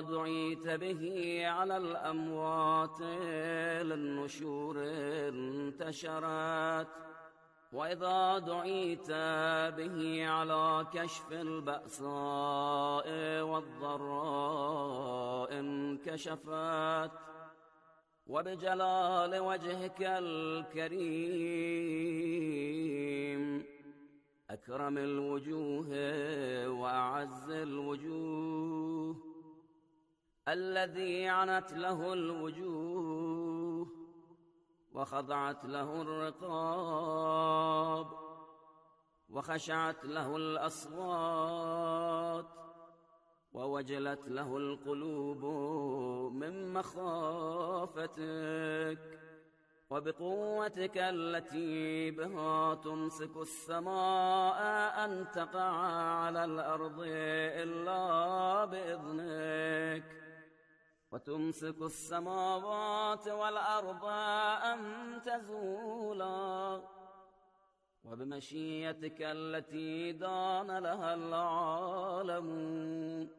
دعيت به على الأموات للنشور انتشرت، وإذا دعيت به على كشف البأساء والضراء انكشفت. وبجلال وجهك الكريم أكرم الوجوه وأعز الوجوه، الذي عنت له الوجوه وخضعت له الرقاب وخشعت له الأصوات ووجلت له القلوب من مخافتك، وبقوتك التي بها تمسك السماء أن تقع على الأرض إلا بإذنك، وتمسك السماوات والأرض أن تزولا، وبمشيتك التي دان لها العالمون،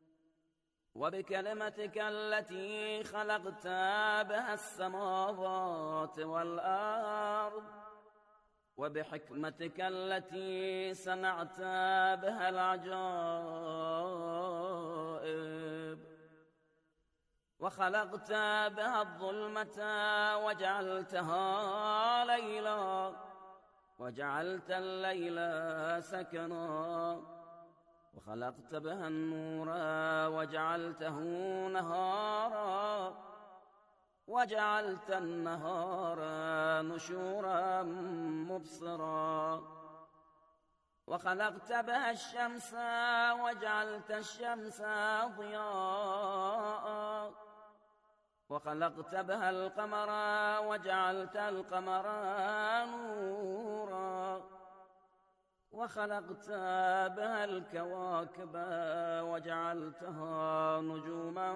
وبكلمتك التي خلقت بها السماوات والأرض، وبحكمتك التي صنعت بها العجائب، وخلقت بها الظلمة وجعلتها ليلا، وجعلت الليل سكنا، وخلقت بها النور وجعلته نهارا، وجعلت النهار نشورا مبصرا، وخلقت بها الشمس وجعلت الشمس ضياء، وخلقت بها القمر وجعلت القمر نورا، وخلقت بها الكواكب وجعلتها نجوما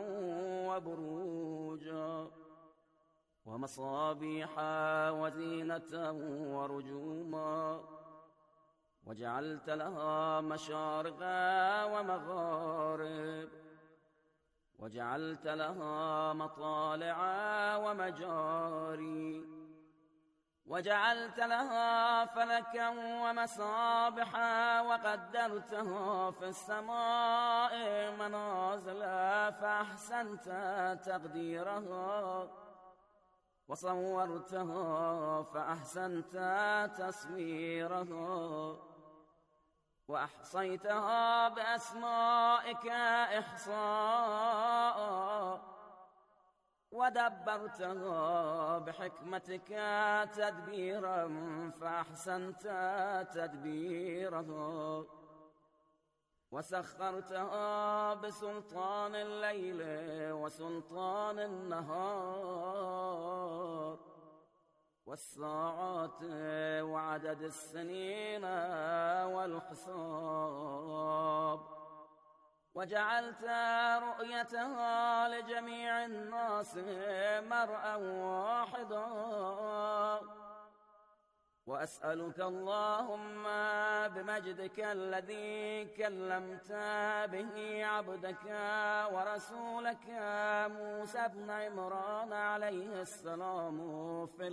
وبروجا ومصابيح وزينة ورجوما، وجعلت لها مشارق ومغارب، وجعلت لها مطالع ومجاري، وجعلت لها فلكا ومصابح، وقدرتها في السماء منازل فأحسنت تقديرها، وصورتها فأحسنت تصويرها، وأحصيتها بأسمائك إحصاء، ودبرتها بحكمتك تدبيرا فأحسنت تدبيرها، وسخرتها بسلطان الليل وسلطان النهار والساعات وعدد السنين والحساب، وجعلت رؤيتها لجميع الناس مرءا واحدا. وأسألك اللهم بمجدك الذي كلمت به عبدك ورسولك موسى بن عمران عليه السلام في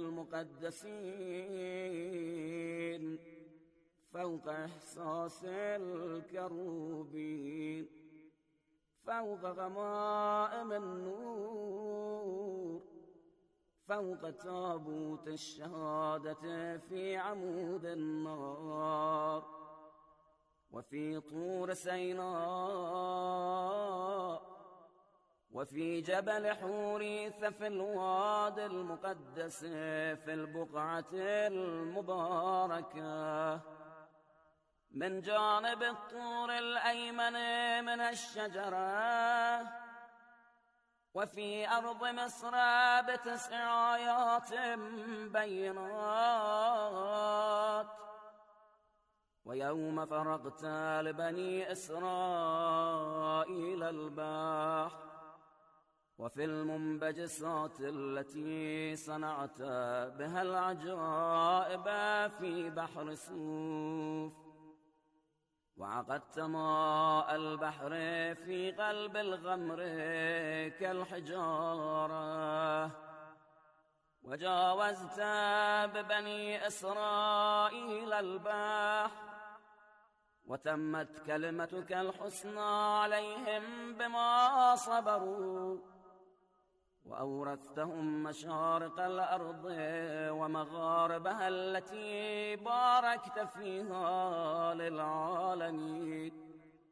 المقدسين فوق إحساس الكروبين، فوق غمائم النور، فوق تابوت الشهادة في عمود النار، وفي طور سيناء، وفي جبل حوريث في الوادي المقدس في البقعة المباركة من جانب الطور الأيمن من الشجرة، وفي أرض مصر ب9 آيات بينات. ويوم فرغت لبني إسرائيل البحر، وفي المنبجسات التي صنعت بها العجائب في بحر صوف، وعقدت ماء البحر في قلب الغمر كالحجارة، وجاوزت ببني إسرائيل البحر، وتمت كلمتك الحسنى عليهم بما صبروا، وأورثتهم مشارق الأرض ومغاربها التي باركت فيها للعالمين.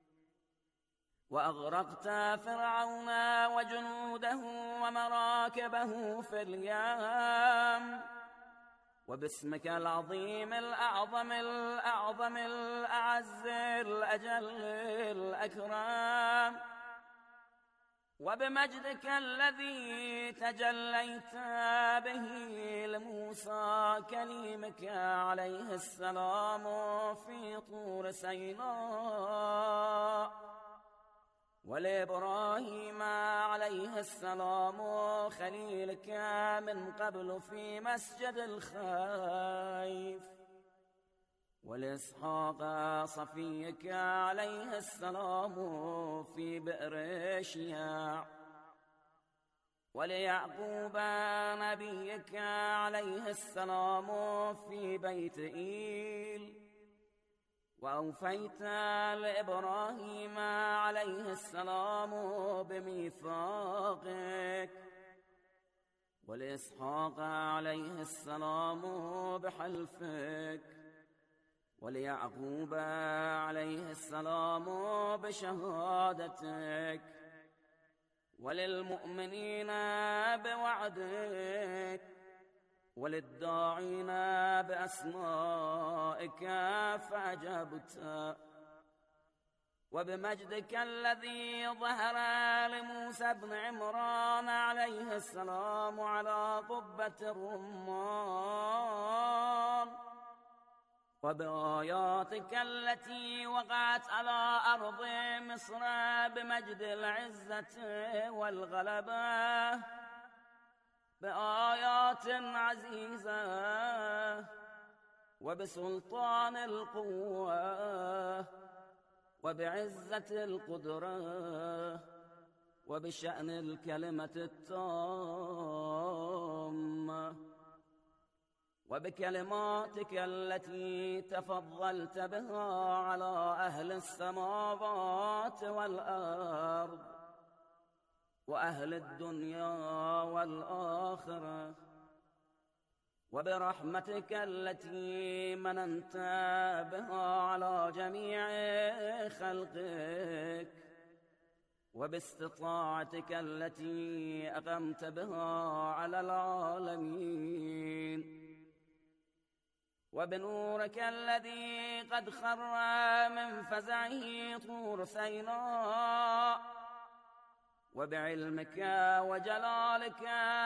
وأغرقت فرعون وجنوده ومراكبه في اليم، وباسمك العظيم الأعظم الأعظم الأعز الأجل الأكرم، وبمجدك الذي تجليت به لموسى كليمك عليه السلام في طور سيناء، ولإبراهيم عليه السلام خليلك من قبل في مسجد الخيف، ولإسحاق صفيك عليه السلام في بئر شياع، وليعقوب نبيك عليه السلام في بيت إيل، وأوفيت لإبراهيم عليه السلام بميثاقك، ولإسحاق عليه السلام بحلفك، وليعقوب عليه السلام بشهادتك، وللمؤمنين بوعدك، وللداعين بأسمائك فأجبت، وبمجدك الذي ظهر لموسى بن عمران عليه السلام على قبة الرمان، وبآياتك التي وقعت على أرض مصر بمجد العزة والغلبة، بآيات عزيزة وبسلطان القوة وبعزة القدرة وبشأن الكلمة التامة، وبكلماتك التي تفضلت بها على أهل السماوات والأرض وأهل الدنيا والآخرة، وبرحمتك التي مننت بها على جميع خلقك، وباستطاعتك التي أقمت بها على العالمين، وبنورك الذي قد خر من فزعه طور سيناء، وبعلمك وجلالك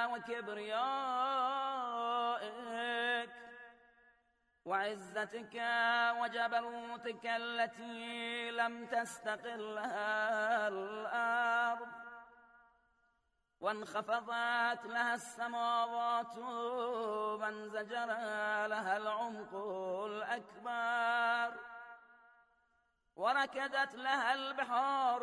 وكبريائك وعزتك وجبروتك التي لم تستقلها الأرض وانخفضت لها السماوات وانزجر لها العمق الأكبر وركدت لها البحار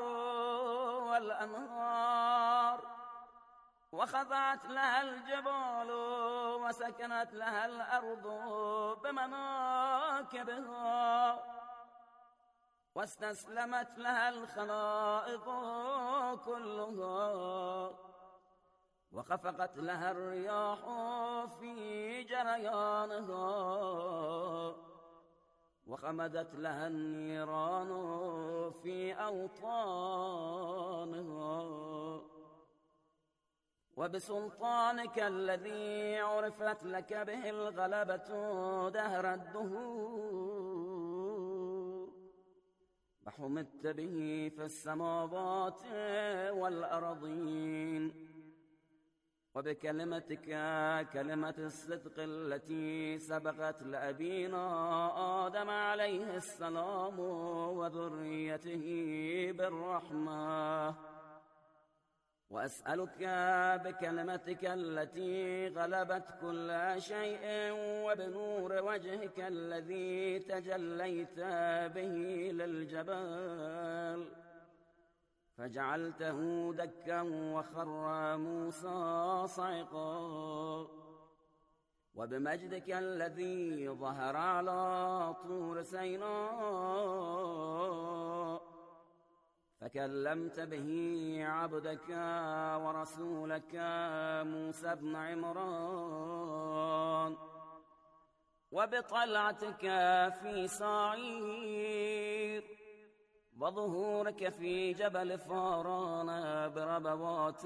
والأنهار وخضعت لها الجبال وسكنت لها الأرض بمناكبها واستسلمت لها الخلائق كلها وخفقت لها الرياح في جريانها وخمدت لها النيران في أوطانها وبسلطانك الذي عرفت لك به الغلبة دهر الدهور وحمدت به في السماوات والأرضين وبكلمتك كلمة الصدق التي سبقت لأبينا آدم عليه السلام وذريته بالرحمة وأسألك بكلمتك التي غلبت كل شيء وبنور وجهك الذي تجليت به للجبال فجعلته دكا وخر موسى صعقا، وبمجدك الذي ظهر على طور سيناء فكلمت به عبدك ورسولك موسى بن عمران، وبطلعتك في صعير وظهورك في جبل فاران بربوات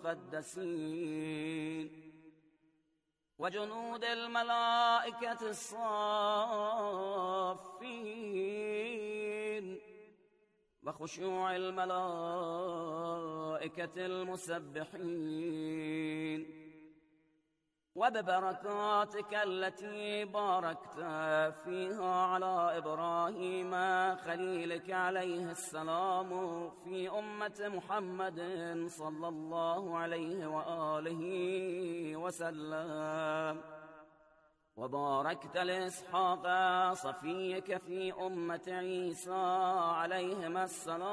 المقدسين وجنود الملائكة الصافين وخشوع الملائكة المسبحين، وببركاتك التي باركت فيها على إبراهيم خليلك عليه السلام في أمة محمد صلى الله عليه وآله وسلم، وباركت لإسحاق صفيك في أمة عيسى عليهما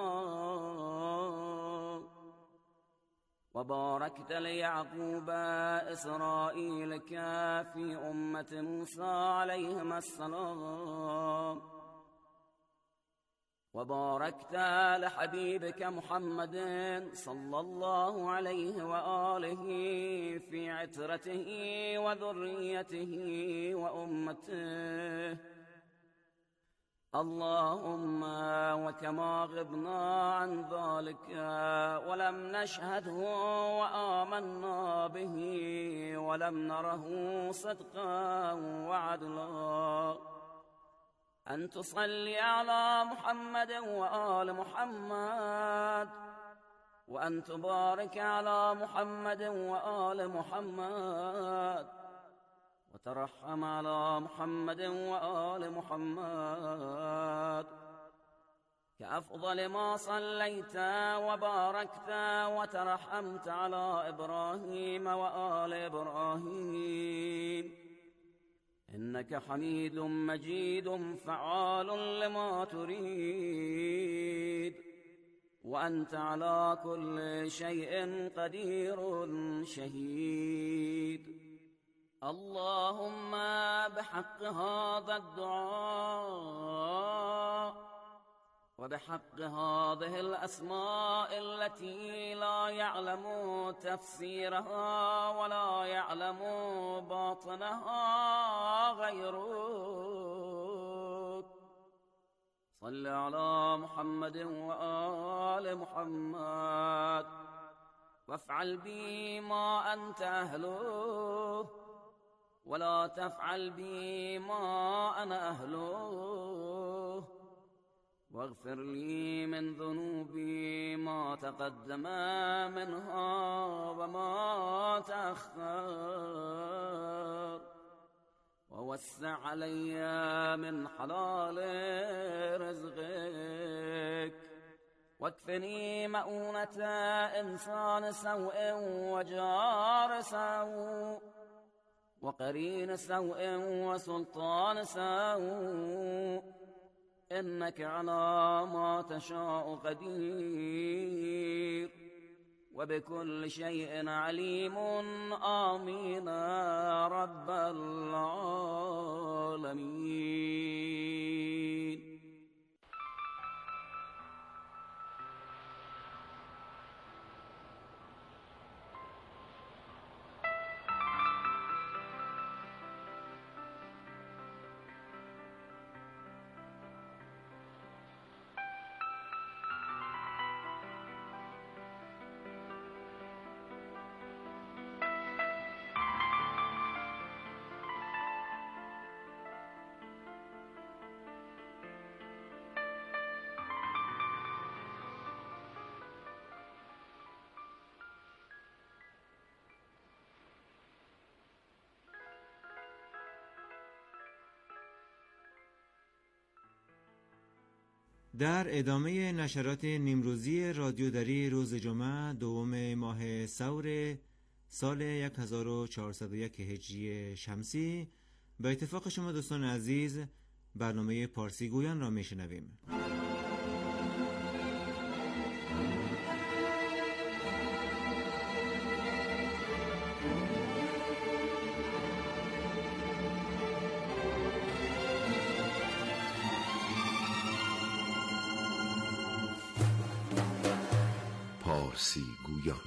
السلام، وباركت ليعقوب إسرائيلك في أمة موسى عليهما السلام، وباركت لحبيبك محمد صلى الله عليه وآله في عترته وذريته وأمته. اللهم وكما غبنا عن ذلك ولم نشهده وآمنا به ولم نره صدقا وعدلا، أن تصلي على محمد وآل محمد، وأن تبارك على محمد وآل محمد، وترحم على محمد وآل محمد كأفضل ما صليت وباركت وترحمت على إبراهيم وآل إبراهيم، إنك حميد مجيد فعال لما تريد، وأنت على كل شيء قدير شهيد. اللهم بحق هذا الدعاء وبحق هذه الأسماء التي لا يعلم تفسيرها ولا يعلم باطنها غيرك، صل على محمد وآل محمد وافعل بي ما أنت أهله ولا تفعل بي ما أنا أهله، واغفر لي من ذنوبي ما تقدم منها وما تأخر، ووسع علي من حلال رزقك، واكفني مؤونة إنسان سوء وجار سوء وقرين سوء وسلطان سوء، إنك على ما تشاء قدير وبكل شيء عليم. آمين رب العالمين. در ادامه نشرات نیمروزی رادیودری روز جمعه دوم ماه سور سال 1401 هجری شمسی به اتفاق شما دوستان عزیز برنامه پارسی گویان را میشنویم. پارسی گویان.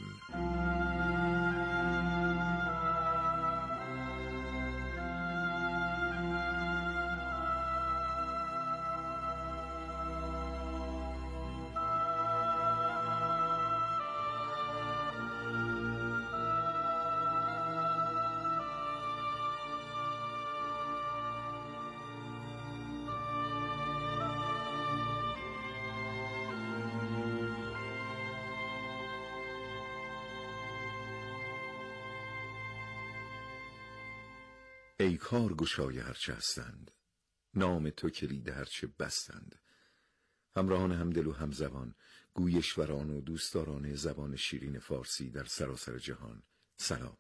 ای کارگشای هرچه هستند، نام تو کلید هرچه بستند. همراهان همدل و همزبان، گویشوران و دوستداران زبان شیرین فارسی در سراسر جهان، سلام.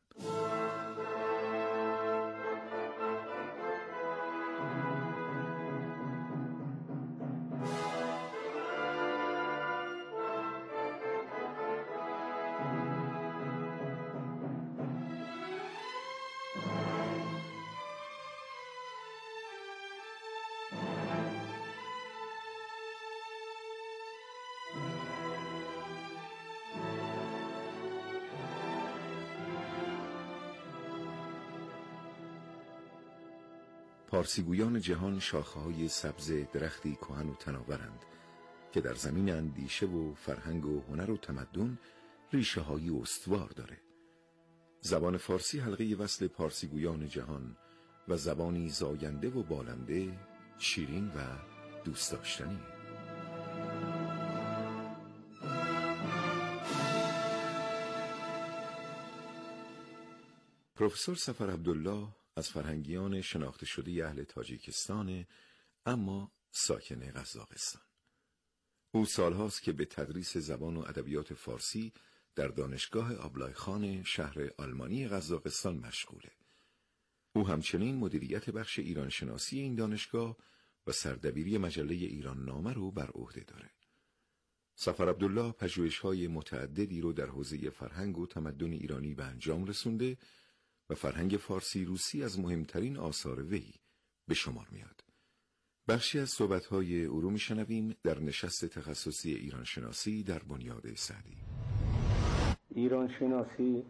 پارسیگویان جهان شاخه‌های سبز درختی کهن و تناورند که در زمین اندیشه و فرهنگ و هنر و تمدن ریشه‌های استوار داره. زبان فارسی حلقه وصل پارسیگویان جهان و زبانی زاینده و بالنده، شیرین و دوست داشتنی. پروفسور صفر عبدالله از فرهنگیان شناخته شده اهل تاجیکستان، اما ساکن قزاقستان. او سالهاست که به تدریس زبان و ادبیات فارسی در دانشگاه آبلایخان شهر آلمانی قزاقستان مشغوله. او همچنین مدیریت بخش ایران شناسی این دانشگاه و سردبیری مجله ایران نامه رو بر عهده داره. صفر عبدالله پژوهش‌های متعددی رو در حوزه فرهنگ و تمدن ایرانی به انجام رسونده و فرهنگ فارسی روسی از مهمترین آثار وی به شمار میاد. بخشی از صحبت‌های او رو میشنویم در نشست تخصصی ایران شناسی در بنیاد سعدی. ایران شناسی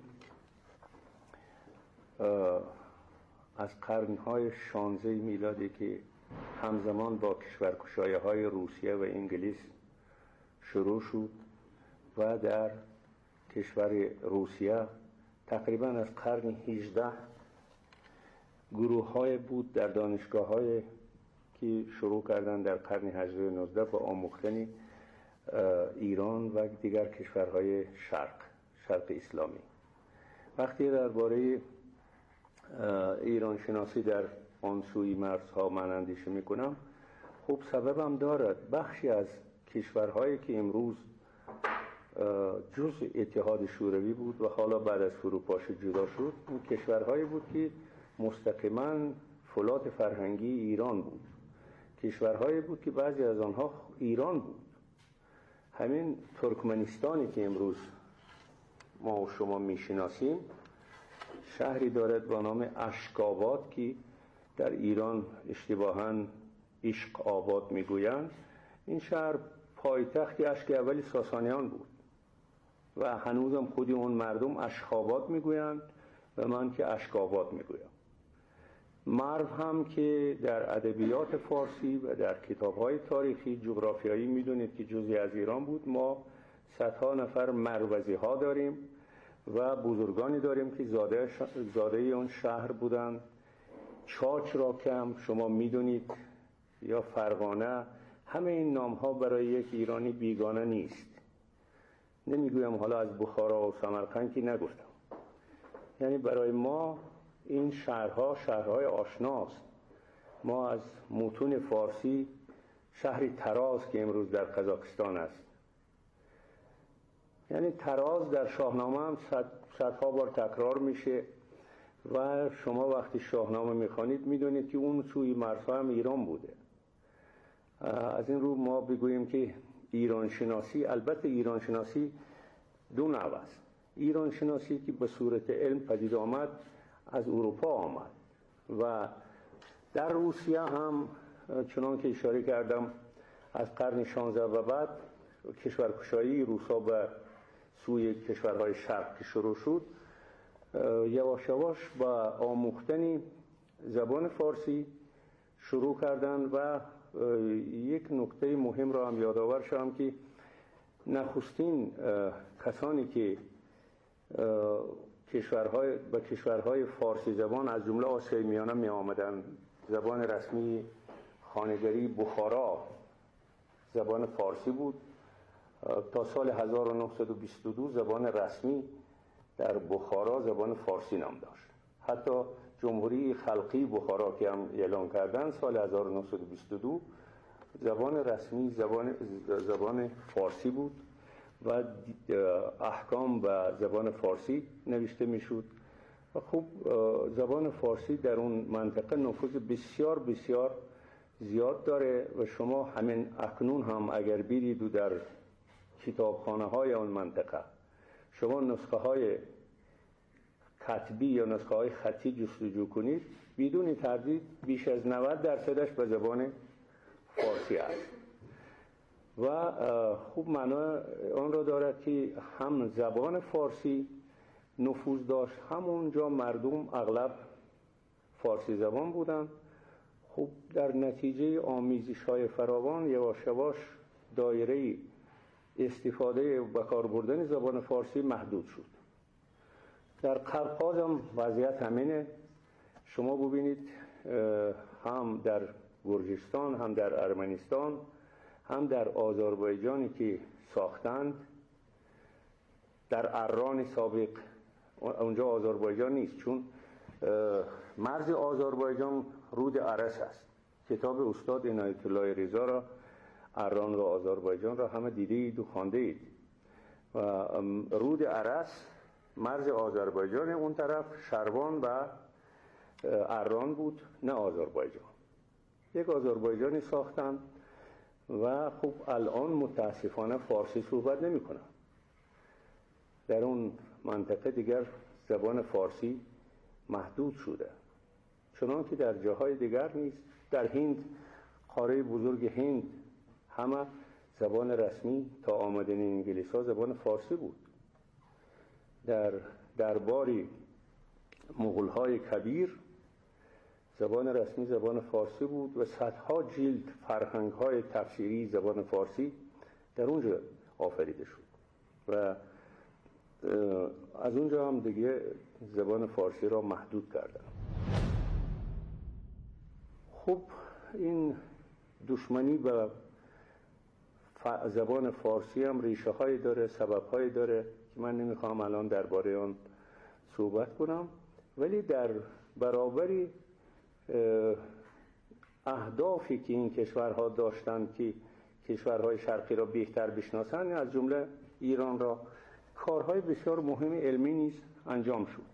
از قرن‌های 16 میلادی که همزمان با کشورگشایی‌های روسیه و انگلیس شروع شد و در کشور روسیه تقریبا از قرن 18 گروه‌های بود در دانشگاه‌های که شروع کردن در قرن 18 و 19 با آموختن ایران و دیگر کشورهای شرق اسلامی. وقتی درباره ایران شناسی در آن سوی مرزها من اندیشه میکنم، خب سببم دارد. بخشی از کشورهایی که امروز جزء اتحاد شوروی بود و حالا بعد از فروپاشی جدا شد، این کشورهایی بود که مستقیما فولاد فرهنگی ایران بود. کشورهایی بود که بعضی از آنها ایران بود. همین ترکمنستانی که امروز ما و شما میشناسیم شهری دارد با نام اشک‌آباد که در ایران اشتباهاً عشق آباد میگویند. این شهر پایتخت اشک اولی ساسانیان بود و هنوزم خودی اون مردم اشک‌آباد میگویند و من که اشک‌آباد میگویم. مرو هم که در ادبیات فارسی و در کتاب‌های تاریخی جغرافیایی میدونید که جزئی از ایران بود. ما صدها نفر مروزی‌ها داریم و بزرگانی داریم که زاده اون شهر بودند. چاچ را که هم شما میدونید یا فرغانه، همه این نام‌ها برای یک ایرانی بیگانه نیست. نمیگویم حالا از بخارا و سمرقند که نگفتم. یعنی برای ما این شهرها شهرهای آشناست. ما از متون فارسی شهری تراز که امروز در قزاقستان است. یعنی تراز در شاهنامه هم صدها بار تکرار میشه و شما وقتی شاهنامه میخوانید میدونید که اون سوی مرزها هم ایران بوده. از این رو ما بگوییم که ایران شناسی، البته ایران شناسی دو نوع است. ایران شناسی که به صورت علم پدید آمد از اروپا آمد و در روسیه هم چنان که اشاره کردم از قرن 16 و بعد کشورکشایی روسا به سوی کشورهای شرق که شروع شد، یواش یواش با آموختن زبان فارسی شروع کردن و یک نکته مهم را هم یادآور شدم که نخستین کسانی که کشورهای فارسی زبان از جمله آسیای میانه می آمدن، زبان رسمی خانگری بخارا زبان فارسی بود. تا سال 1922 زبان رسمی در بخارا زبان فارسی نام داشت. حتی جمهوری خلقی بخارا که هم اعلان کردن سال 1922 زبان رسمی زبان فارسی بود و احکام به زبان فارسی نوشته میشد. و خوب زبان فارسی در اون منطقه نفوذ بسیار بسیار زیاد داره و شما همین اکنون هم اگر برید و در کتابخانه های اون منطقه شما نسخه های کتبی یا نسخه های خطی جستجو کنید، بدون تردید بیش از 90% به زبان فارسی است و خوب معنا آن را دارد که هم زبان فارسی نفوذ داشت، همونجا مردم اغلب فارسی زبان بودند. خوب در نتیجه آمیزش های فراوان یواش یواش دایره استفاده و کار بردن زبان فارسی محدود شد. در قفقاز هم وضعیت همینه. شما ببینید هم در گرجستان، هم در ارمنستان، هم در آذربایجانی که ساختند، در اران سابق، اونجا آذربایجان نیست چون مرز آذربایجان رود ارس است. کتاب استاد عنایت الله رضا را، اران و آذربایجان را همه دیدید و خوانده اید و رود ارس مرز آذربایجان، اون طرف شروان و اران بود، نه آذربایجان. یک آذربایجانی ساختن و خب الان متاسفانه فارسی صحبت نمی کنن. در اون منطقه دیگر زبان فارسی محدود شده، چنان که در جاهای دیگر نیست. در هند، قاره بزرگ هند، همه زبان رسمی تا آمدن انگلیس ها زبان فارسی بود. در درباری مغول های کبیر زبان رسمی زبان فارسی بود و صدها جلد فرهنگ های تفسیری زبان فارسی در اونجا آفریده شد و از اونجا هم دیگه زبان فارسی را محدود کردن. خب این دشمنی به زبان فارسی هم ریشه های داره، سبب های داره که من نمیخوام الان درباره آن صحبت کنم، ولی در برابری اهدافی که این کشورها داشتند که کشورهای شرقی را بهتر بشناسند، از جمله ایران را، کارهای بسیار مهم علمی نیز انجام شد.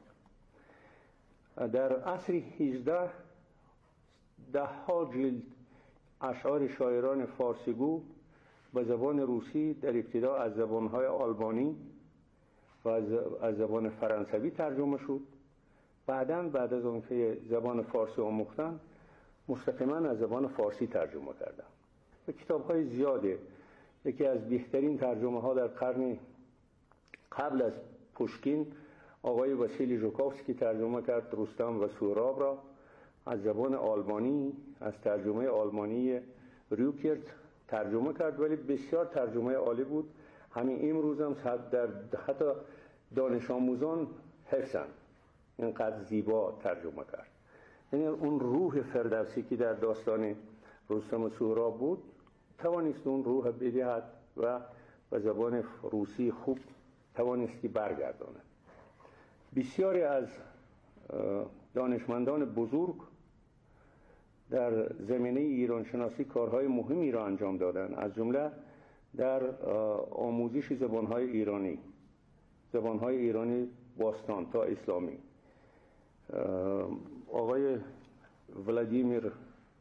در عصر 18 ده‌ها جلد اشعار شاعران فارسیگو به زبان روسی در ابتدا از زبانهای آلبانی و از زبان فرانسوی ترجمه شد. بعد از اون که زبان فارسی آموختن مستقیما از زبان فارسی ترجمه کردن و کتاب‌های زیاده. یکی از بهترین ترجمه ها در قرن قبل از پوشکین آقای واسیلی ژوکوفسکی ترجمه کرد رستم و سهراب را از زبان آلمانی، از ترجمه آلمانی ریوکرت ترجمه کرد، ولی بسیار ترجمه عالی بود. همین امروز هم حتی دانش آموزان حفظند، اینقدر زیبا ترجمه کرد. یعنی اون روح فردوسی که در داستان رستم و سهراب بود توانست اون روح بدهد و به زبان روسی خوب توانستی برگرداند. بسیاری از دانشمندان بزرگ در زمینه ایران شناسی کارهای مهمی را انجام دادند، از جمله در آموزش زبانهای ایرانی باستان تا اسلامی. آقای ولادیمیر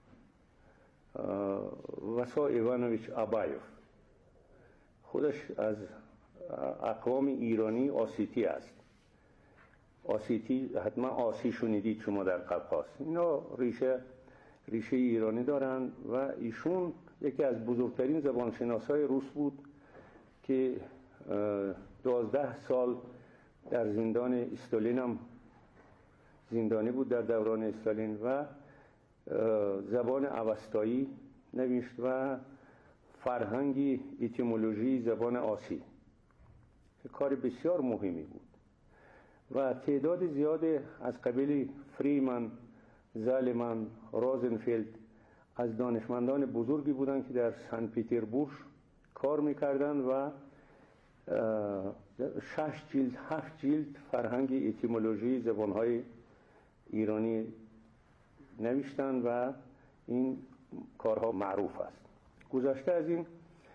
واسا ایوانویچ آبایوف خودش از اقوام ایرانی آسیتی است. آسیتی حتما آسی شنیدید شما در قفقاز. اینا ریشه ایرانی دارند و ایشون یکی از بزرگترین زبانشناسای روس بود که 12 سال در زندان استالین هم زندانی بود در دوران استالین و زبان اوستایی نوشت و فرهنگی اتیمولوژی زبان آسی که کار بسیار مهمی بود و تعداد زیاد از قبیل فریمن، زالمن، روزنفلد از دانشمندان بزرگی بودند که در سن پترزبورگ کار میکردند و 6 جلد 7 جلد فرهنگ اتیمولوژی زبانهای ایرانی نوشتند و این کارها معروف است. گذشته از این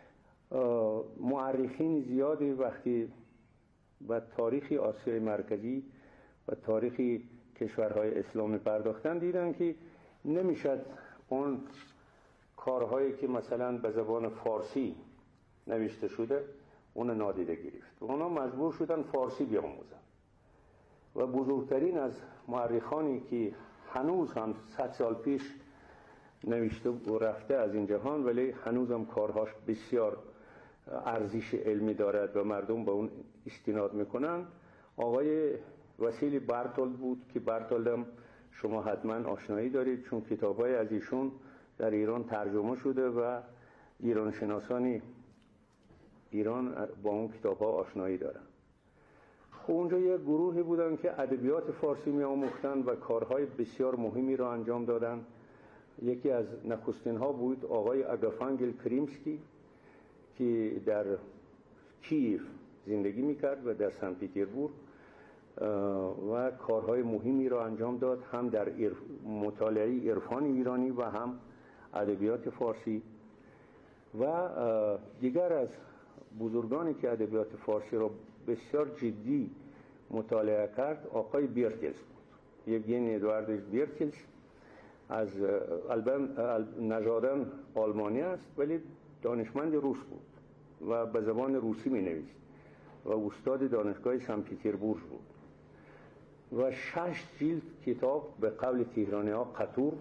مورخین زیادی وقتی به تاریخ آسیای مرکزی و تاریخ کشورهای اسلامی پرداختن دیدن که نمیشد اون کارهایی که مثلا به زبان فارسی نوشته شده اون نادیده گرفت. اونا مجبور شدن فارسی بیاموزن و بزرگترین از مورخانی که هنوز هم 100 سال پیش نوشته و رفته از این جهان ولی هنوز هم کارهاش بسیار ارزش علمی دارد و مردم به اون استناد میکنن، آقای واسیلی بارتولد بود که بارتولد هم شما حتما آشنایی دارید چون کتابای از ایشون در ایران ترجمه شده و ایران شناسان ایران با اون کتاب‌ها آشنایی دارن. خب اونجا یک گروهی بودن که ادبیات فارسی می آموختن و کارهای بسیار مهمی را انجام دادن. یکی از نخستین ها بود آقای آگافانگل کریمسکی که در کیف زندگی میکرد و در سن پترزبورگ و کارهای مهمی را انجام داد، هم در مطالعه عرفان ایرانی و هم ادبیات فارسی. و دیگر از بزرگانی که ادبیات فارسی را بسیار جدی مطالعه کرد آقای بیرکلز بود، یوگین ادواردویچ بیرکلز، از نژاداً آلمانی است ولی دانشمند روس بود و به زبان روسی می نویست و استاد دانشگاه سن پترزبورگ بود و 6 جلد کتاب به قول تهرانی ها قطور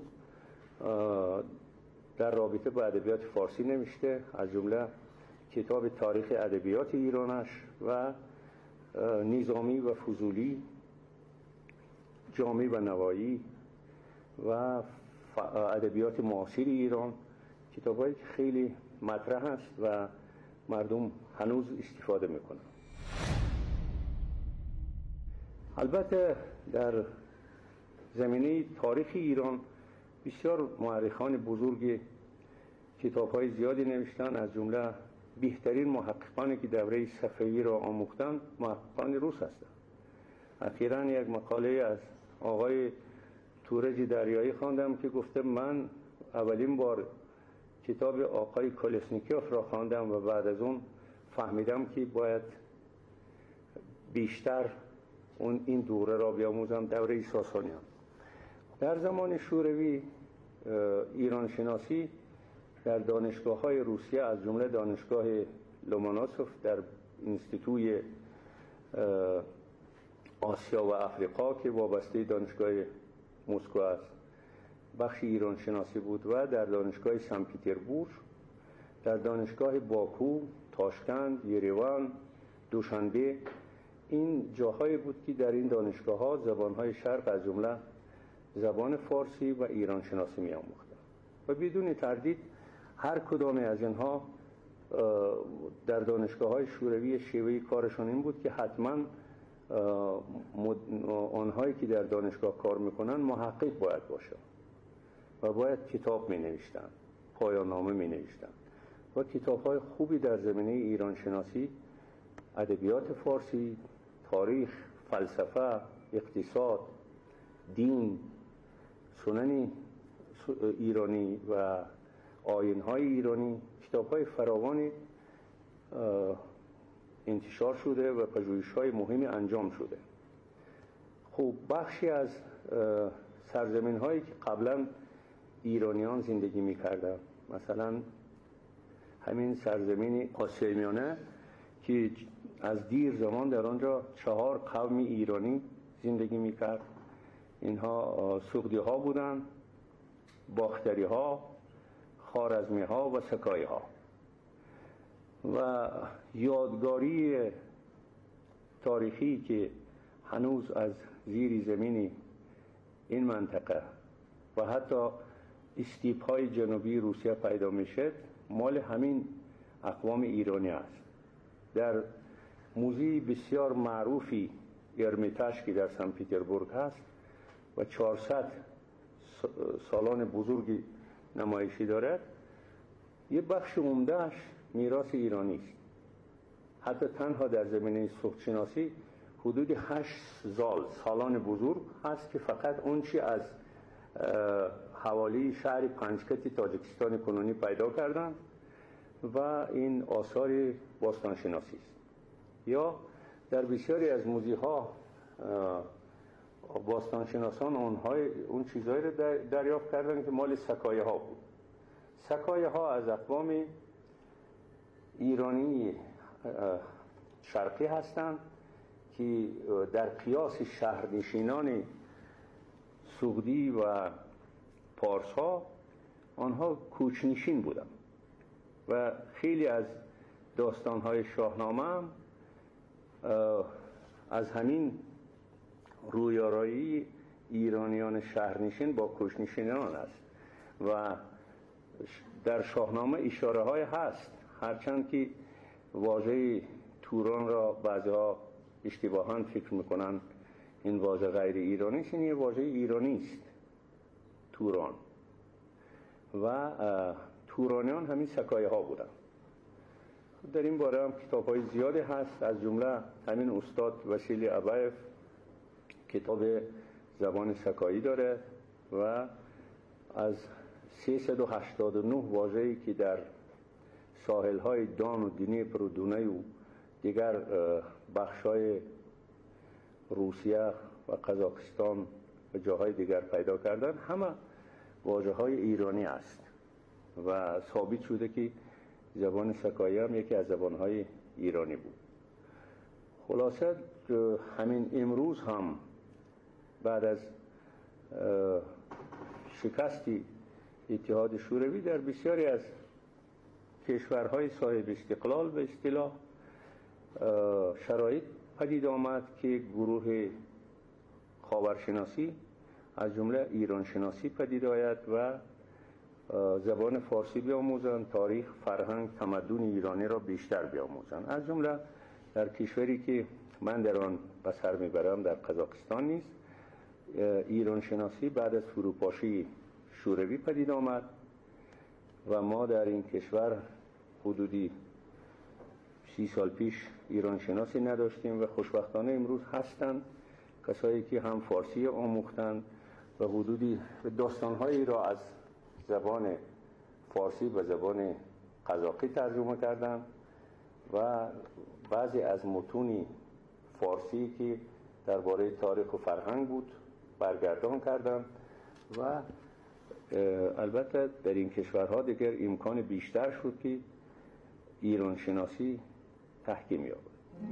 در رابطه با ادبیات فارسی نوشته، از جمله کتاب تاریخ ادبیات ایرانش و نظامی و فضولی، جامی و نوایی و ادبیات معاصر ایران، کتابایی که خیلی مطرح است و مردم هنوز استفاده میکنن. البته در زمینه تاریخ ایران بسیار مورخان بزرگ کتاب‌های زیادی نوشتن، از جمله بهترین محققانی که دوره صفوی را آموختند محققان روس هستند. اخیراً یک مقاله از آقای تورج دریایی خواندم که گفته من اولین بار کتاب آقای کولسنیکوف را خواندم و بعد از اون فهمیدم که باید بیشتر این دوره را بیاموزم، دوره ساسانیان. در زمان شوروی ایران شناسی در دانشگاه‌های روسیه از جمله دانشگاه لومونوسوف در انستیتوی آسیا و افریقا که وابسته دانشگاه مسکو است بخش ایران شناسی بود و در دانشگاه سن پترزبورگ، در دانشگاه باکو، تاشکند، یریوان، دوشنبه، این جاهایی بود که در این دانشگاه‌ها زبان‌های شرق از جمله زبان فارسی و ایران شناسی می‌آموختند و بدون تردید هر کدام از اینها در دانشگاه‌های شوروی شیوه کارشون این بود که حتما آنهایی که در دانشگاه کار میکنن محقق باید باشن و باید کتاب می نوشتن، پایان نامه می نوشتن و کتاب های خوبی در زمینه ایران شناسی، ادبیات فارسی، تاریخ، فلسفه، اقتصاد، دین، ایرانی و آیین‌های ایرانی، کتاب‌های فراوانی انتشار شده و پژوهش‌های مهمی انجام شده. خب بخشی از سرزمین‌هایی که قبلا ایرانیان زندگی می‌کردند، مثلا همین سرزمین آسیای میانه که از دیر زمان در آنجا 4 قوم ایرانی زندگی می‌کرد، اینها سغدی‌ها بودند، باختری‌ها، خوارزمی‌ها و سکایی‌ها. و یادگاری تاریخی که هنوز از زیر زمین این منطقه و حتی استیپ‌های جنوبی روسیه پیدا میشد مال همین اقوام ایرانی است. در موزه بسیار معروفی ارمیتاژ که در سن پترزبورگ هست و 400 سالن بزرگی نمایشی دارد، یه بخش عمده‌اش میراث ایرانی است. حتی تنها در زمینه سوخت‌شناسی حدود 8 سالن بزرگ هست که فقط اون چی از حوالی شهر پنجکت تاجیکستان کنونی پیدا کردن و این آثار باستانشناسی است. یا در بسیاری از موزه‌ها باستانشناسان اون چیزایی رو دریافت کردن که مال سکایی‌ها بود. سکایی‌ها از اقوام ایرانی شرقی هستند که در قیاس شهرنشینان سغدی و پارس‌ها آنها کوچ‌نشین بودند و خیلی از داستان‌های شاهنامه هم از همین رویارایی ایرانیان شهرنشین با کوچ‌نشینان است و در شاهنامه اشاره‌های هست، هرچند که واژه توران را بعضی‌ها اشتباهاً فکر می‌کنن این واژه غیر ایرانی است، این واژه ایرانی است، توران. و تورانیان همین سکایی‌ها بودند. در این باره هم کتاب‌های زیادی هست، از جمله همین استاد وسیلی ابایف کتاب زبان سکایی داره و از 389 واژه‌ای که در ساحل‌های دان و دنیپر و دونای و دیگر بخش‌های روسیه و قزاقستان و جاهای دیگر پیدا کردن، همه واژه‌های ایرانی است و ثابت شده که زبان سکایی هم یکی از زبان‌های ایرانی بود. خلاصه همین امروز هم بعد از شکستی اتحاد شوروی در بسیاری از کشورهای صاحب استقلال به اصطلاح شرایط پدید آمد که گروه خاورشناسی از جمله ایران شناسی پدید آید و زبان فارسی بیاموزند، تاریخ، فرهنگ، تمدن ایرانی را بیشتر بیاموزند. از جمله در کشوری که من در آن به سر میبرم، در قزاقستان نیز ایران شناسی بعد از فروپاشی شوروی پدید آمد و ما در این کشور حدودی 30 سال پیش ایران شناسی نداشتیم و خوشبختانه امروز هستند کسایی که هم فارسی آموختند و حدودی داستانهایی را از زبان فارسی به زبان قزاقی ترجمه کردند و بعضی از متون فارسی که درباره تاریخ و فرهنگ بود برگردان کردند و البته در این کشورها دیگر امکان بیشتر شد که ایران شناسی تحکیم یابد.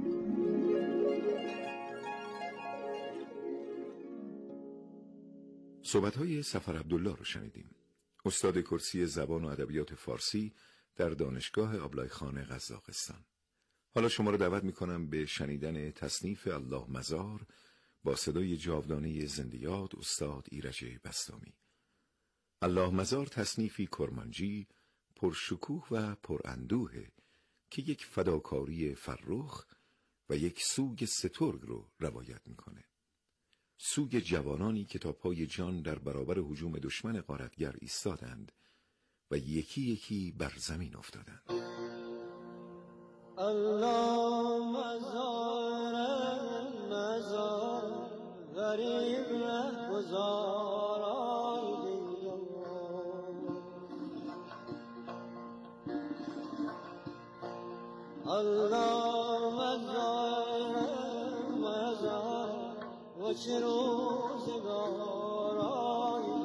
صحبت‌های سفر عبدالله رو شنیدیم. استاد کرسی زبان و ادبیات فارسی در دانشگاه آبلایخان قزاقستان. حالا شما رو دعوت می‌کنم به شنیدن تصنیف الله مزار با صدای جاودانه زندیات استاد ایرج بستامی. الله مزار تصنیفی کرمانجی پرشکوه و پراندوه که یک فداکاری فرخ و یک سوگ سترگ رو روایت میکنه. سوگ جوانانی که تا پای جان در برابر هجوم دشمن غارتگر ایستادند و یکی یکی بر زمین افتادند. الله مزار مزار غریب رهگذار الله مزار و چه روزگارای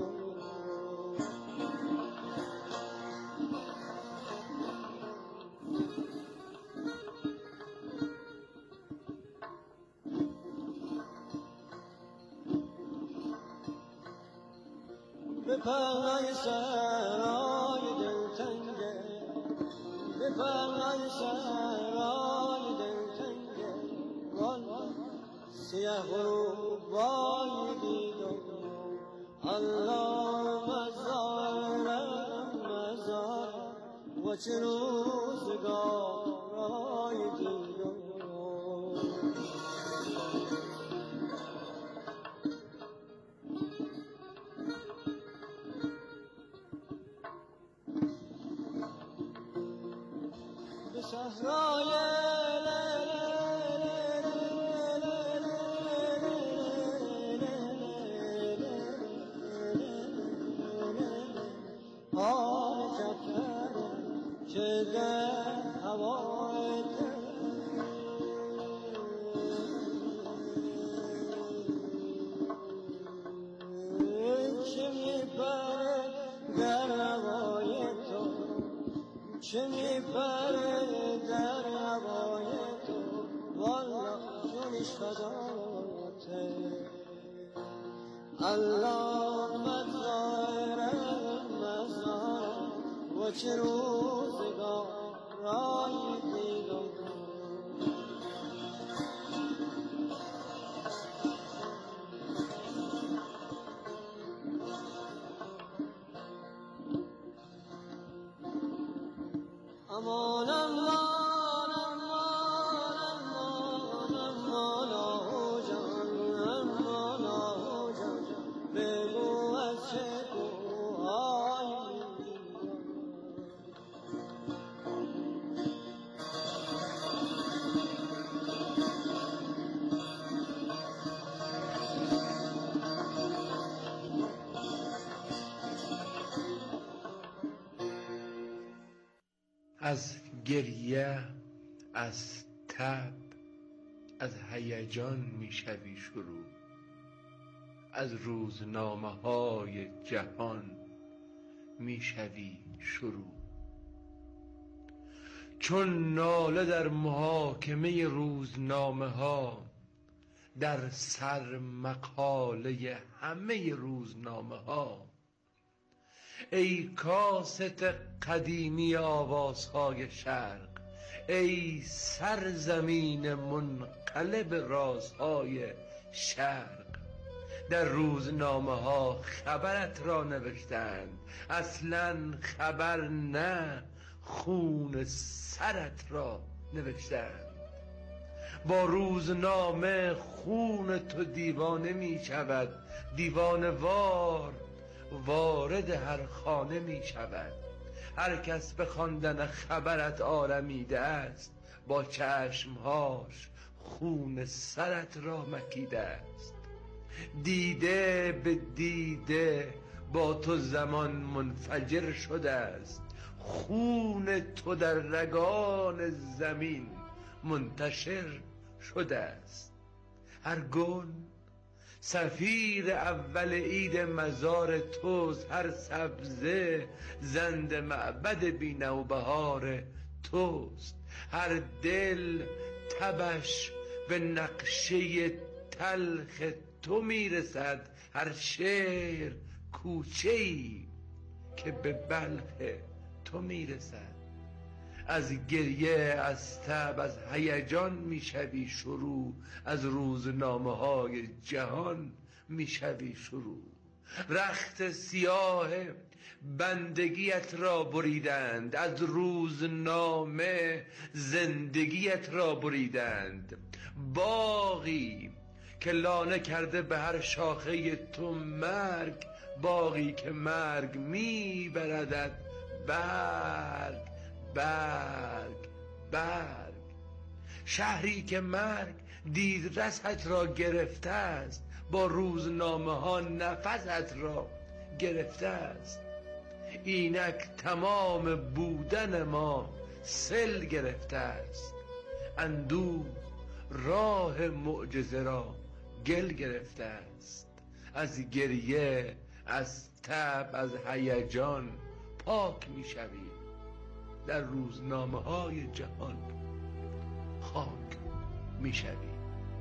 به پای سرای دلتنگه، به پای سرای دلتنگه، والا سیه غروبای دیدم. الله مزار و چه روزگارای دیدم. صحرای حال کفر که در هوای چه میپره در هوای تو، چه میپره در هوای تو، والا جونش فداته. الله مزار و چه روزگارای دیدم. امان امان امان امان آه جان، امان آه جان، بگو از چه گوهایی. از گریه، از تب، از هیجان میشوی شروع، از روزنامه های جهان میشوی شروع. چون ناله در محاکمه روزنامه ها، در سر مقاله همه روزنامه ها. ای کاست قدیمی آوازهای شرق، ای سرزمین منقلب رازهای شرق، در روزنامه ها خبرت را نوشتند، اصلا خبر نه، خون سرت را نوشتند. با روزنامه خون تو دیوانه می شود، دیوانه وار وارد هر خانه می شود. هر کس به خواندن خبرت آرمیده است، با چشمهاش خون سرت را مکیده است. دیده به دیده با تو زمان منفجر شده است، خون تو در رگان زمین منتشر شده است. هر گل سفیر اول عید مزار توست، هر سبزه زند معبد بینوبهار توست. هر دل تبش به نقشه تلخ تو میرسد، هر شعر کوچه‌ای که به بلخ تو میرسد. از گریه، از تب، از هیجان میشوی شروع، از روزنامه های جهان میشوی شروع. رخت سیاه بندگیت را بریدند، از روزنامه زندگیت را بریدند. باغی که لانه کرده به هر شاخه تو مرگ، باغی که مرگ میبردد برگ برگ برگ. شهری که مرگ دیدرست را گرفته است، با روزنامه ها نفست را گرفته است. اینک تمام بودن ما سل گرفته است، اندوه راه معجزه را گل گرفته است. از گریه، از تب، از هیجان پاک میشوی، در روزنامه های جهان خاک میشوی.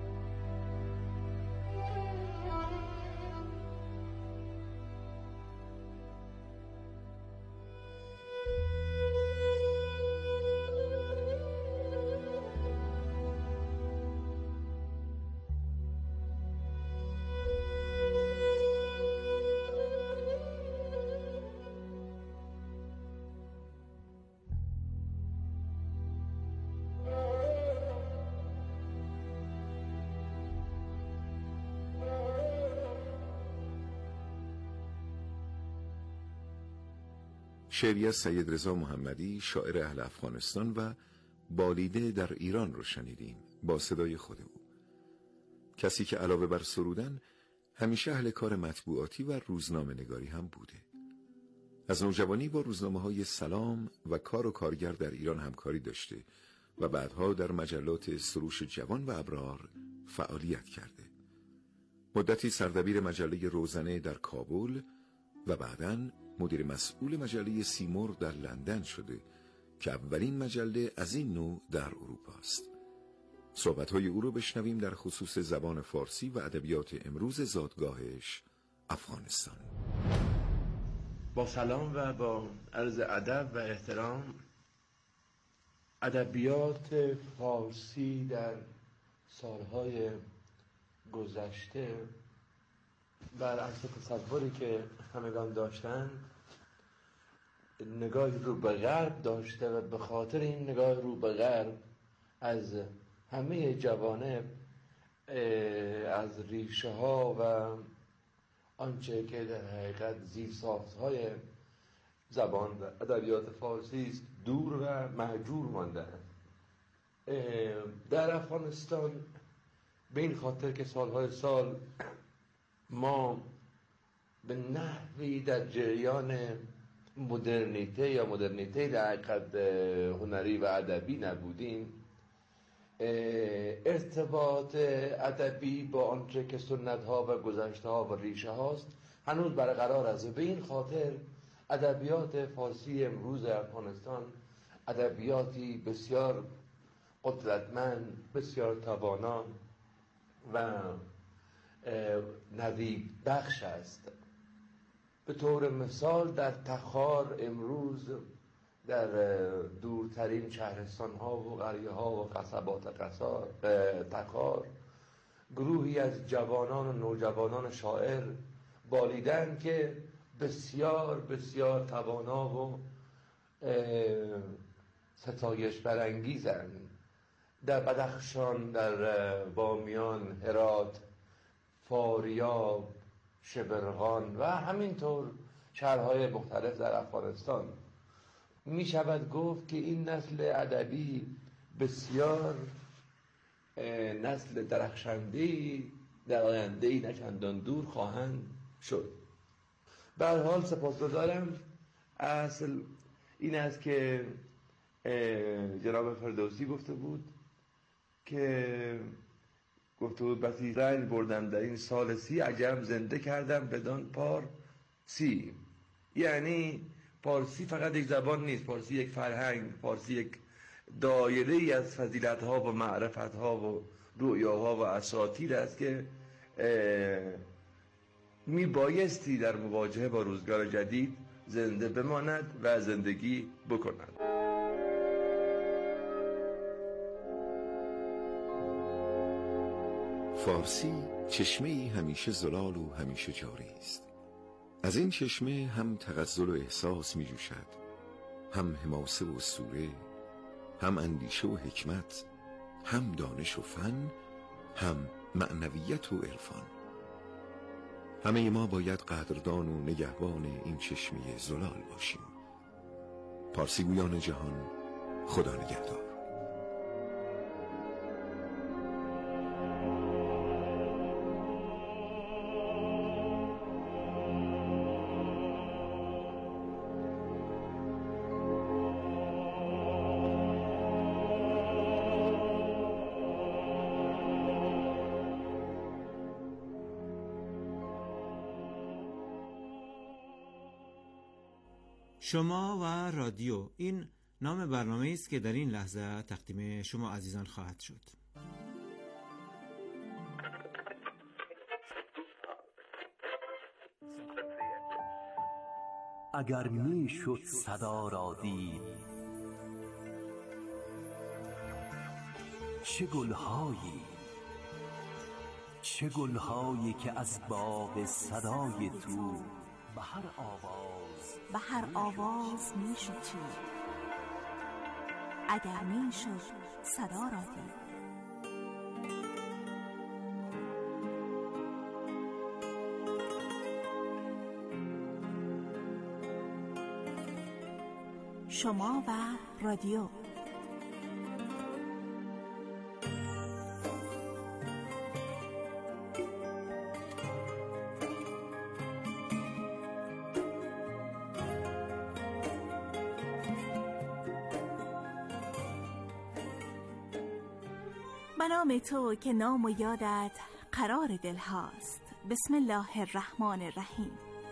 شعری از سید رضا محمدی، شاعر اهل افغانستان و بالیده در ایران رو شنیدیم با صدای خود او. کسی که علاوه بر سرودن همیشه اهل کار مطبوعاتی و روزنامه نگاری هم بوده. از نوجوانی با روزنامه‌های سلام و کار و کارگر در ایران همکاری داشته و بعدها در مجلات سروش جوان و ابرار فعالیت کرده. مدتی سردبیر مجله روزنه در کابل و بعداً مدیر مسئول مجله سیمرغ در لندن شده که اولین مجله از این نوع در اروپا است. صحبت‌های او رو بشنویم در خصوص زبان فارسی و ادبیات امروز زادگاهش افغانستان. با سلام و با عرض ادب و احترام، ادبیات فارسی در سالهای گذشته بر اساس تصوری که همگان داشتند نگاه رو به غرب داشته و به خاطر این نگاه رو به غرب از همه جوانب از ریشه ها و آنچه که در حقیقت زیرساخت های زبان و ادبیات فارسی است دور و مهجور ماندند. در افغانستان به این خاطر که سالهای سال ما به نحوی در جریان مدرنیته یا مدرنیته در حقیقت هنری و ادبی نبودیم، ارتباط ادبی با آنچه که سنت ها و گذشته ها و ریشه هاست هنوز برقرار است. به این خاطر ادبیات فارسی امروز افغانستان ادبیاتی بسیار قدرتمند، بسیار توانا و نوید بخش است. به طور مثال در تخار امروز در دورترین شهرستان ها و قریه ها و قصبات تخار گروهی از جوانان و نوجوانان شاعر بالیدن که بسیار بسیار توانا و ستایش برانگیزند. در بدخشان، در بامیان، هرات، فاریاب، شبرغان و همینطور شهرهای مختلف در افغانستان می شود گفت که این نسل ادبی بسیار نسل درخشنده‌ای در آینده‌ای نچندان دور خواهند شد. به هر حال سپاسگزارم. اصل این است که جناب فردوسی گفته بود بسی رنج بردم در این سال 30، عجم زنده کردم بدان پارسی. یعنی پارسی فقط یک زبان نیست، پارسی یک فرهنگ، پارسی یک دایره‌ای از فضیلت‌ها و معرفت‌ها و رؤیاها و اساطیر است که میبایستی در مواجهه با روزگار جدید زنده بماند و زندگی بکند. فارسی چشمه‌ای همیشه زلال و همیشه جاری است. از این چشمه هم تغزل و احساس می جوشد، هم حماسه و اسطوره، هم اندیشه و حکمت، هم دانش و فن، هم معنویت و عرفان. همه ما باید قدردان و نگهبان این چشمه زلال باشیم. پارسی گویان جهان، خدا نگهدار. شما و رادیو، این نام برنامه است که در این لحظه تقدیم شما عزیزان خواهد شد. اگر می شد صدا را دید، چه گلهایی که از باغ صدای تو به هر آواز می شد چید. اگر می شد صدا را دید. شما و رادیو. به نام تو که نام و یادت قرار دل هاست. بسم الله الرحمن الرحیم.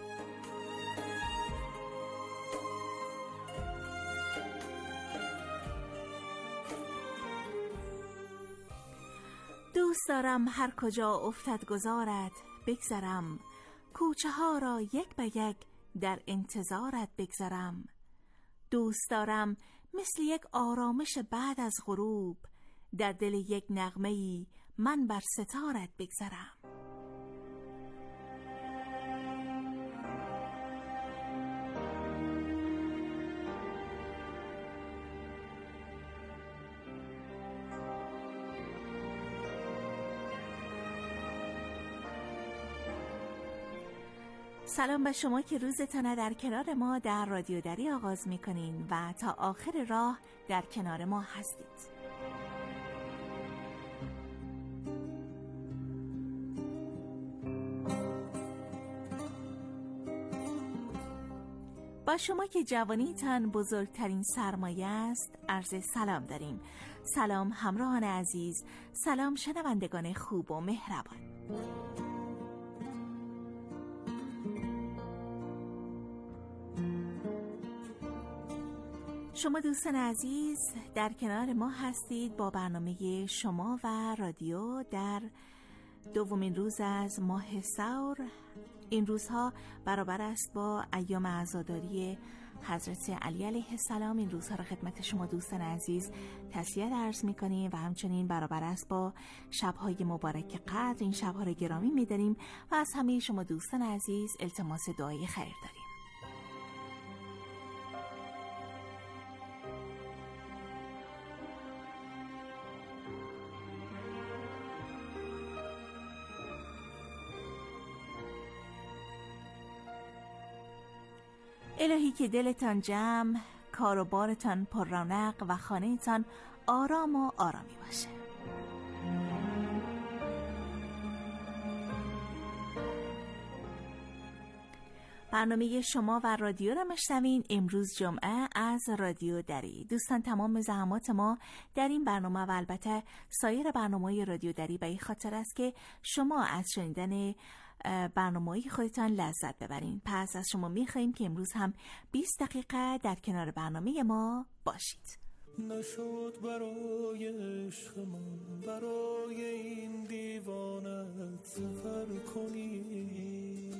دوست دارم هر کجا افتد گذارت بگذرم، کوچه ها را یک به یک در انتظارت بگذرم. دوست دارم مثل یک آرامش بعد از غروب، در دل یک نغمه‌ای من بر ستارت بگذرم. سلام به شما که روزتان در کنار ما در رادیو دری آغاز می‌کنین و تا آخر راه در کنار ما هستید. با شما که جوانیتان بزرگترین سرمایه است عرض سلام داریم. سلام همراهان عزیز، سلام شنوندگان خوب و مهربان. شما دوستان عزیز در کنار ما هستید با برنامه شما و رادیو در دومین روز از ماه ثور. این روزها برابر است با ایام عزاداری حضرت علی علیه السلام. این روزها را خدمت شما دوستان عزیز تسلیت عرض می‌کنیم و همچنین برابر است با شب‌های مبارک قدر. این شب‌ها را گرامی می‌داریم و از همه شما دوستان عزیز التماس دعای خیر داریم. الهی که دلتان جمع، کار و بارتان پر رونق و خانه‌تان آرام و آرامی باشه. برنامه شما و رادیو را میشنوین. امروز جمعه از رادیو دری. دوستان تمام زحمات ما در این برنامه و البته سایر برنامه‌های رادیو دری به این خاطر است که شما از شنیدن برنامه‌های خودتان لذت ببرین. پس از شما می‌خواهیم که امروز هم 20 دقیقه در کنار برنامه ما باشید. نشد برای عشقمان، برای این دیوانت سفر کنی،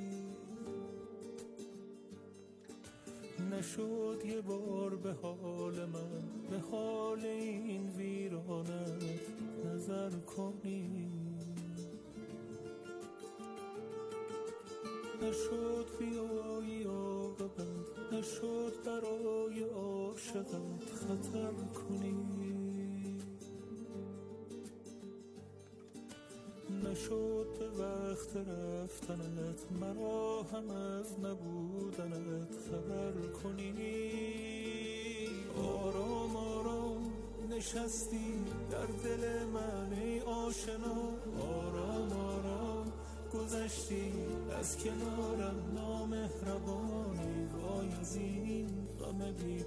نشد یه بار به حال من، به حال این ویرانت نظر کنی، نشد بیایی عاقبت، نشد برای عاشقت خطر کنی، نشد به وقت رفتنت مرا هم از نبودنت خبر کنی. آرام آرام نشستی در دل من ای آشنا، آرام آرام گذشتی از کنارم نامهربانی، وای از این غم بی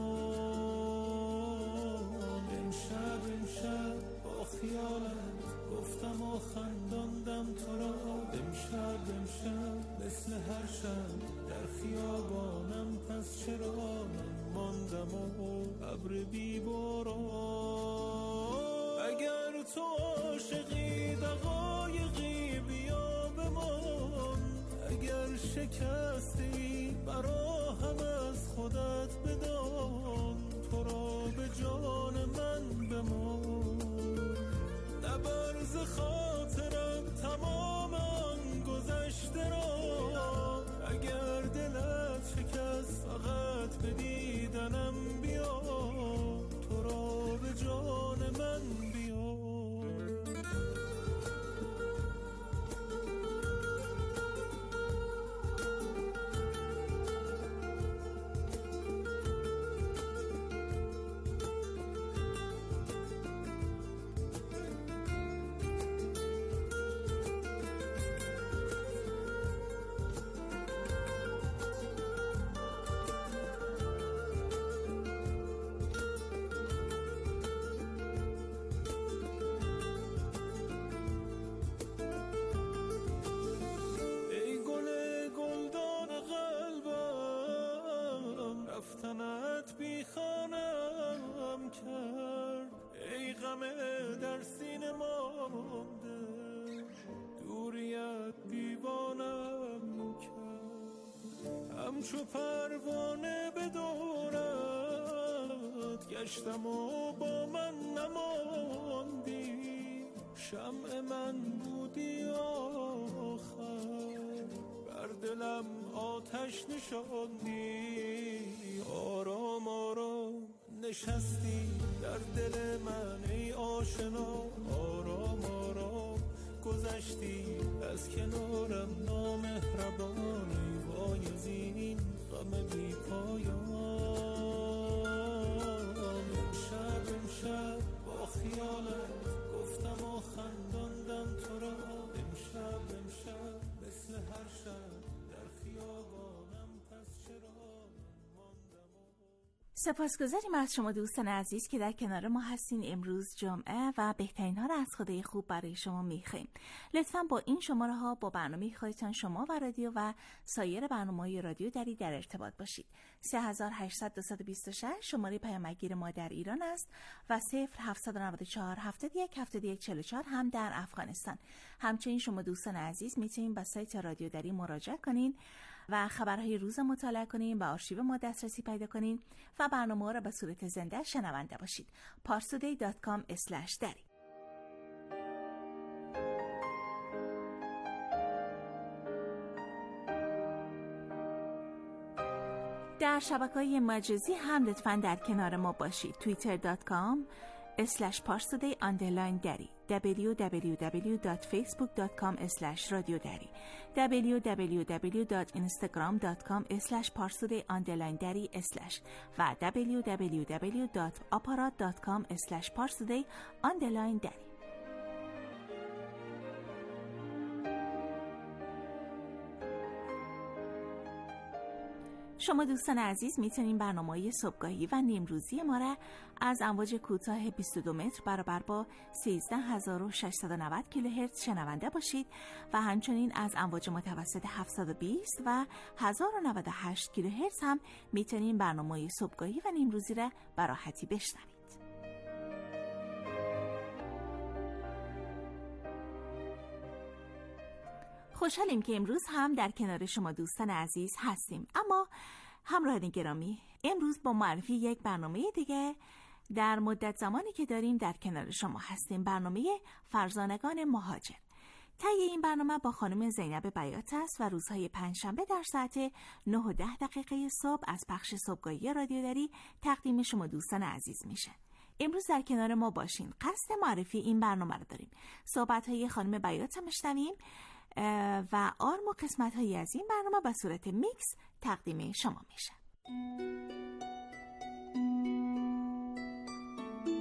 پایان. امشب با خیالت گفتم و خنداندم تو را. امشب مثل هر شب در خیابانم، پس چرا من ماندم و ابر بی باران. اگر تو عاشقی دقایقی بیا بمان، اگر شکستی برا هم از خودت بدان، تو را به جان من بمان. نبرز خاطرم تمام آن گذشته را، اگر دلت شکست فقط به دیدنم بیا، تو را به جان من بیا. رفتنت بی خانم کرد، ای غم در سینه مانده، دوریت دیوانم کرد. همچو پروانه به دورت گشتم و با من نماندی، شمع من بودی آخر، بر دلم آتش نشاندی. آرام آرام نشستی در دل من ای آشنا، آرام آرام گذشتی از کنارم نامهربان، ای وای از این غم بی پایان. امشب با خیالت گفتم و خنداندم تو را. امشب مثل هر شب در خیابانم، پس چرا سپاسگزاریم از شما دوستان عزیز که در کنار ما هستین. امروز جمعه و بهترین ها را از خدای خوب برای شما میخوایم. لطفاً با این شماره ها با برنامه خودتان شما و رادیو و سایر برنامه‌های رادیو دری در ارتباط باشید. 3800 شماره پیامگیر ما در ایران است و 0794 71 71 44 هم در افغانستان. همچنین شما دوستان عزیز میتونید به سایت رادیو دری مراجعه کنین و خبرهای روز مطالعه کنین، به آرشیو ما دسترسی پیدا کنین و برنامه ها را به صورت زنده شنونده باشید. parstoday.com/dari. در شبکه‌های مجازی هم لطفاً در کنار ما باشید. twitter.com/parstoday_dari، www.facebook.com/radiodari، www.instagram.com/parstoday_dari/ و www.aparat.com/parstoday_dari. شما دوستان عزیز میتونین برنامه‌های صبحگاهی و نیمروزی ما را از امواج کوتاه 22 متر برابر با 13690 کیلوهرتز شنونده باشید و همچنین از امواج متوسط 720 و 1098 کیلوهرتز هم میتونین برنامه‌های صبحگاهی و نیمروزی را به راحتی بشنوید. خوشحالیم که امروز هم در کنار شما دوستان عزیز هستیم. اما همراهان گرامی، امروز با معرفی یک برنامه دیگه در مدت زمانی که داریم در کنار شما هستیم، برنامه فرزانگان مهاجر. طی این برنامه با خانم زینب بیات است و روزهای پنجشنبه در ساعت 9:10 صبح از پخش صبحگاهی رادیو دری تقدیم شما دوستان عزیز میشه. امروز در کنار ما باشین. قصد معرفی این برنامه رو داریم. صحبت‌های خانم بیات میشنویم و آرم و قسمت‌هایی از این برنامه به صورت میکس تقدیم شما میشه.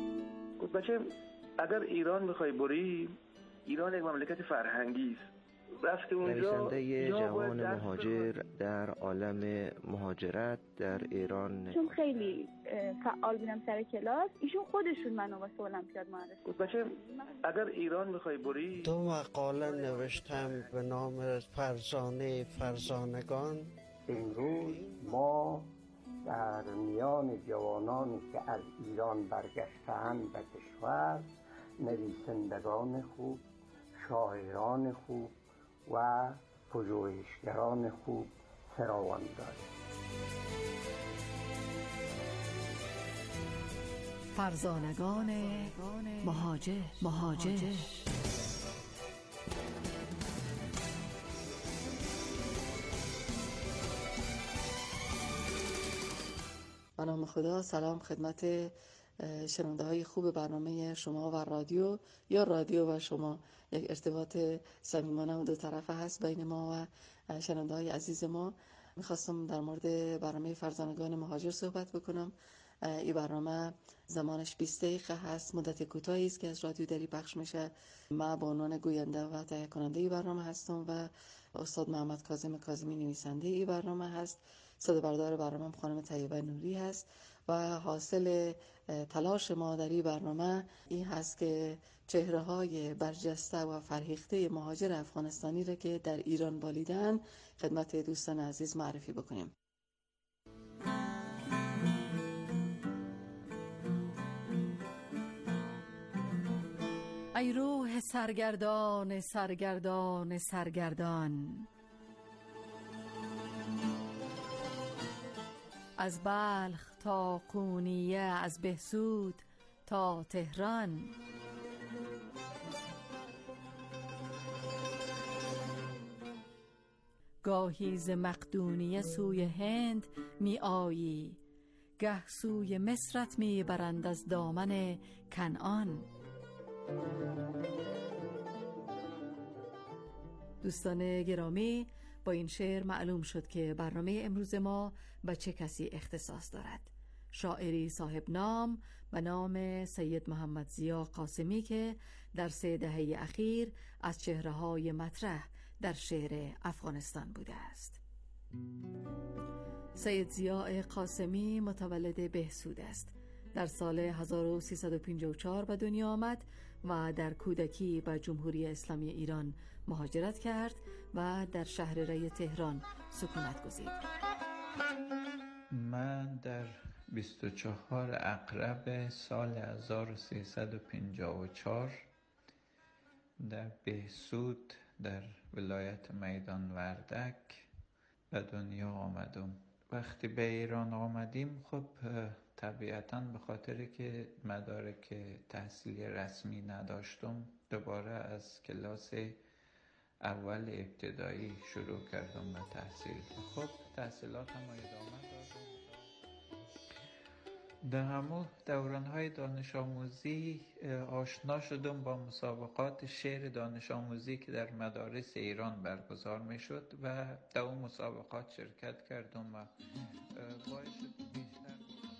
بچه اگر ایران میخوای بری، ایران یک مملکت فرهنگی است. رفته اونجا نویسنده جوان مهاجر در عالم مهاجرت در ایران. چون خیلی فعال بودم سر کلاس، ایشون خودشون منو واسه المپیاد معرفی. بچه اگر ایران میخوای بری، 2 مقاله نوشتم به نام فرزانه فرزانگان. امروز ما در میان جوانانی که از ایران برگشتند به کشور، نویسندگان خوب، شاعران خوب و پژوهشگران خوب فراوان داریم. فرزانگان مهاجر. به نام خدا. سلام خدمت شنونده های خوب برنامه شما و رادیو، یا رادیو و شما. یک ارتباط صمیمانه و دو طرفه هست بین ما و شنونده های عزیز ما. میخواستم در مورد برنامه فرزانگان مهاجر صحبت بکنم. این برنامه زمانش 20 دقیقه هست، مدت کوتاهی است که از رادیو دری پخش میشه. من به عنوان گوینده و تهیه کننده این برنامه هستم و استاد محمد کاظم کاظمی نویسنده این برنامه هست. صدا بردار برنامه خانم طیبه نوری هست و حاصل تلاش ما در این برنامه این هست که چهره‌های برجسته و فرهیخته مهاجر افغانستانی را که در ایران بالیدن خدمت دوستان عزیز معرفی بکنیم. ای روح سرگردان سرگردان سرگردان، از بلخ تا قونیه، از بهسود تا تهران، گاهی ز مقدونیه سوی هند می آیی، گه سوی مصرت می برند از دامن کنعان. دوستان گرامی، با این شعر معلوم شد که برنامه امروز ما به چه کسی اختصاص دارد. شاعری صاحب نام به نام سید محمد ضیا قاسمی که در 3 دهه اخیر از چهره‌های مطرح در شعر افغانستان بوده است. سید ضیا قاسمی متولد بهسود است. در سال 1354 به دنیا آمد و در کودکی به جمهوری اسلامی ایران مهاجرت کرد و در شهر ری تهران سکونت گزید. من در 24 اقرب سال 1354 در بهسود در ولایت میدان وردک به دنیا آمدم. وقتی به ایران آمدیم خب طبیعتاً به خاطر که مدارک تحصیلی رسمی نداشتم دوباره از کلاس اول ابتدایی شروع کردم به تحصیل. خب تحصیلاتم ادامه دادم. در همون دورانهای دانش آموزی آشنا شدم با مسابقات شعر دانش آموزی که در مدارس ایران برگزار می شد و در اون مسابقات شرکت کردم و باعث بیشتر.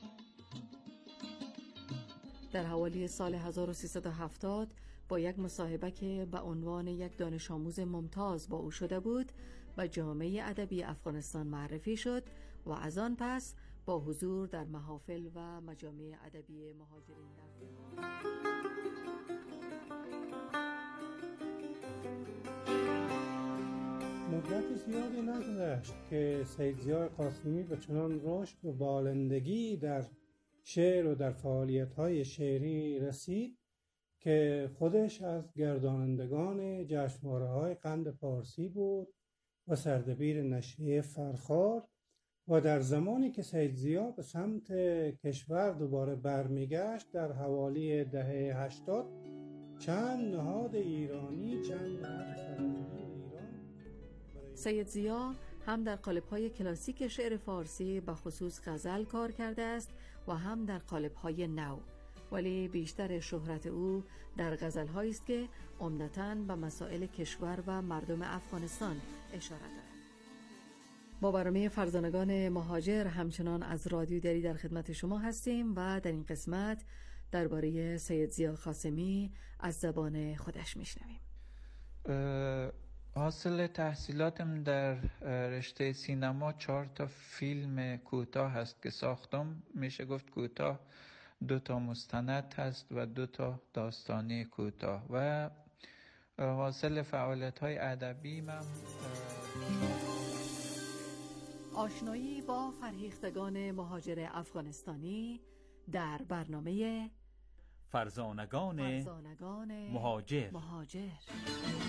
در حوالی سال 1370 با یک مصاحبه که به عنوان یک دانش آموز ممتاز با او شده بود و جامعه ادبی افغانستان معرفی شد و از آن پس با حضور در محافل و مجامع ادبی مهاجرین در مدت زیادی نگذشت که سید ضیا قاسمی به چنان رشد و بالندگی در شعر و در فعالیت‌های شعری رسید که خودش از گردانندگان جشنواره‌های قند پارسی بود و سردبیر نشریه فرخار و در زمانی که سید ضیا به سمت کشور دوباره برمیگشت در حوالی دهه 80 چند نهاد ایرانی سید ضیا هم در قالب‌های کلاسیک شعر فارسی به خصوص غزل کار کرده است و هم در قالب‌های نو، ولی بیشتر شهرت او در غزل‌هایی است که عمدتاً به مسائل کشور و مردم افغانستان اشاره دارد. با برنامه فرزانگان مهاجر همچنان از رادیو دری در خدمت شما هستیم و در این قسمت درباره سید ضیا قاسمی از زبان خودش میشنویم. حاصل تحصیلاتم در رشته سینما 4 فیلم کوتاه هست که ساختم. میشه گفت کوتاه 2 مستند هست و 2 داستانی کوتاه و حاصل فعالیت‌های ادبی من آشنایی با فرهیختگان مهاجر افغانستانی در برنامه فرزانگان مهاجر.